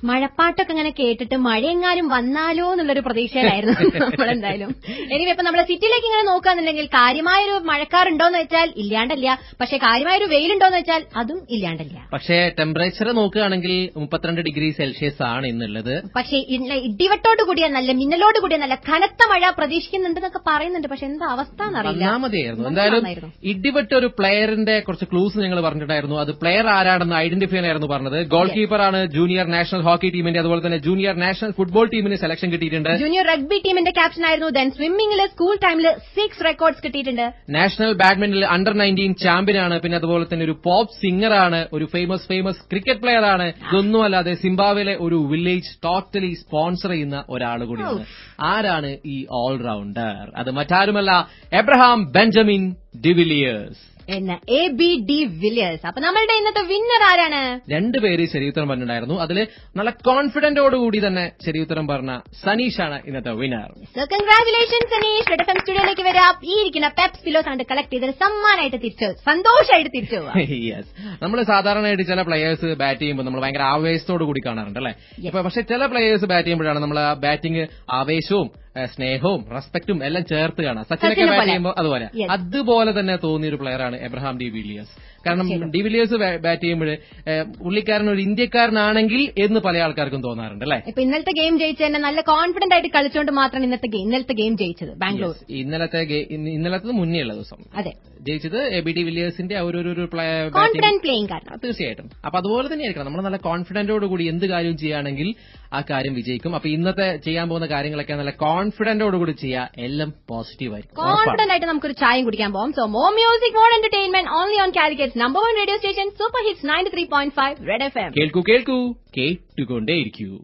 മഴപ്പാട്ടൊക്കെ ഇങ്ങനെ കേട്ടിട്ട് മഴയെങ്ങാനും വന്നാലോ എന്നുള്ളൊരു പ്രതീക്ഷയിലായിരുന്നു നമ്മളെന്തായാലും. എനിവേ ഇപ്പൊ നമ്മളെ സിറ്റിയിലേക്ക് ഇങ്ങനെ നോക്കുകയാണെന്നുണ്ടെങ്കിൽ കാര്യമായൊരു മഴക്കാറുണ്ടോന്ന് വെച്ചാൽ ഇല്ലാണ്ടല്ല, പക്ഷെ കാര്യമായൊരു വെയിലുണ്ടോന്ന് വെച്ചാൽ അതും ഇല്ലാണ്ടല്ല. പക്ഷേ ടെമ്പറേച്ചർ നോക്കുകയാണെങ്കിൽ 32 ഡിഗ്രി സെൽഷ്യസ് ആണ് ഇന്നുള്ളത്. പക്ഷേ ഇടിവെട്ടോട് കൂടിയ നല്ല മിന്നലോട് കൂടിയ നല്ല കനത്ത മഴ പ്രതീക്ഷിക്കുന്നുണ്ടെന്നൊക്കെ പറയുന്നുണ്ട്. പക്ഷെ എന്താ അവസ്ഥ എന്നറിയില്ല. മതിയായിരുന്നു. എന്തായാലും ഇടിവെട്ട ഒരു പ്ലെയറിന്റെ കുറച്ച് ക്ലൂസ് ഞങ്ങൾ പറഞ്ഞിട്ടായിരുന്നു. അത് പ്ലെയർ ആരാണെന്ന് ഐഡന്റിഫൈ ചെയ്യാനായിരുന്നു പറഞ്ഞത്. ഗോൾ കീപ്പറാണ്. ജൂനിയർ നാഷണൽ ഹോക്കി ടീമിന്റെ അതുപോലെ തന്നെ ജൂനിയർ നാഷണൽ ഫുട്ബോൾ ടീമിന് സെലക്ഷൻ കിട്ടിയിട്ടുണ്ട്. ജൂനിയർ റഗ്ബി ടീമിന്റെ ക്യാപ്റ്റൻ ആയിരുന്നു. ദെൻ സ്വിമ്മിംഗിൽ സ്കൂൾ ടൈമിൽ 6 റെക്കോർഡ്സ് കിട്ടിയിട്ടുണ്ട്. നാഷണൽ ബാഡ്മിന്റണിൽ അണ്ടർ-19 ചാമ്പ്യനാണ്. പിന്നെ അതുപോലെ തന്നെ ഒരു പോപ്പ് സിംഗറാണ്. ഒരു ഫേമസ് ക്രിക്കറ്റ് പ്ലെയർ ആണ്. ഇതൊന്നുമല്ലാതെ സിംബാബ്വേയിലെ ഒരു വില്ലേജ് ടോട്ടലി സ്പോൺസർ ചെയ്യുന്ന ഒരാൾ കൂടിയാണ്. ആരാണ് ഈ ഓൾറൗണ്ടർ? അത് മറ്റാരുമല്ല, എബ്രഹാം ബെഞ്ചമിൻ ഡിവിലിയേഴ്സ് എന്ന AB ഡി വില്ലിയേഴ്സ്. അപ്പൊ നമ്മളുടെ ഇന്നത്തെ വിന്നർ ആരാണ്? 2 പേര് ശരിയുത്തരം പറഞ്ഞിട്ടുണ്ടായിരുന്നു. അതില് നല്ല കോൺഫിഡന്റോടുകൂടി തന്നെ ശരിയുത്തരം പറഞ്ഞ സനീഷാണ് ഇന്നത്തെ winner. So congratulations Saneesh. Red FM സ്റ്റുഡിയോയിലേക്ക് വരാം. ഈ ഇരിക്കുന്ന പെപ്സ് പിലോസ് ആണ് കളക്ട് ചെയ്തത് സമ്മാനമായിട്ട് തിരിച്ചു സന്തോഷമായിട്ട് തിരിച്ചു പോവാം. യെസ്, നമ്മൾ സാധാരണയായിട്ട് ചില പ്ലെയേഴ്സ് ബാറ്റ് ചെയ്യുമ്പോൾ നമ്മൾ ഭയങ്കര ആവേശത്തോടു കൂടി കാണാറുണ്ട് അല്ലെ. പക്ഷെ ചില പ്ലെയേഴ്സ് ബാറ്റ് ചെയ്യുമ്പോഴാണ് നമ്മൾ ആ ബാറ്റിംഗ് ആവേശവും സ്നേഹവും റെസ്പെക്റ്റും എല്ലാം ചേർത്ത് കാണാം. സച്ചിനൊക്കെ ബാറ്റ് ചെയ്യുമ്പോൾ അതുപോലെ തന്നെ തോന്നിയ ഒരു പ്ലെയറാണ് എബ്രഹാം ഡി വില്ലിയേഴ്സ്. കാരണം ഡി വില്ലിയേഴ്സ് ബാറ്റ് ചെയ്യുമ്പോൾ പുള്ളിക്കാരൻ ഒരു ഇന്ത്യക്കാരനാണെങ്കിൽ എന്ന് പല ആൾക്കാർക്കും തോന്നാറുണ്ട് അല്ലെ. ഇപ്പൊ ഇന്നലത്തെ ഗെയിം ജയിച്ച തന്നെ നല്ല കോൺഫിഡന്റ് ആയിട്ട് കളിച്ചുകൊണ്ട് മാത്രമാണ് ഇന്നലത്തെ ഗെയിം ജയിച്ചത് ബാംഗ്ലൂർ. ഇന്നലത്തെ മുന്നേ ഉള്ള ദിവസം അതെ ജയിച്ചത് AB ഡി വില്ലിയേഴ്സിന്റെ ഒരു കോൺഫിഡന്റ് പ്ലേയിങ് കാരണം. തീർച്ചയായിട്ടും. അപ്പൊ അതുപോലെ തന്നെ ആയിരിക്കണം നമ്മൾ നല്ല കോൺഫിഡന്റോട് കൂടി എന്ത് കാര്യം ചെയ്യുകയാണെങ്കിൽ ആ കാര്യം വിജയിക്കും. അപ്പൊ ഇന്നത്തെ ചെയ്യാൻ പോകുന്ന കാര്യങ്ങളൊക്കെ നല്ല കോൺഫിഡന്റോട് കൂടി ചെയ്യുക. എല്ലാം പോസിറ്റീവ് ആയിരിക്കും. കോൺഫിഡന്റ് ആയിട്ട് നമുക്കൊരു ചായം കുടിക്കാൻ പോകാം. So more music, more entertainment only on Calicut number 1 radio station super hits 93.5 red FM. കേൾക്കൂ കേട്ടുകൊണ്ടേയിരിക്കൂ.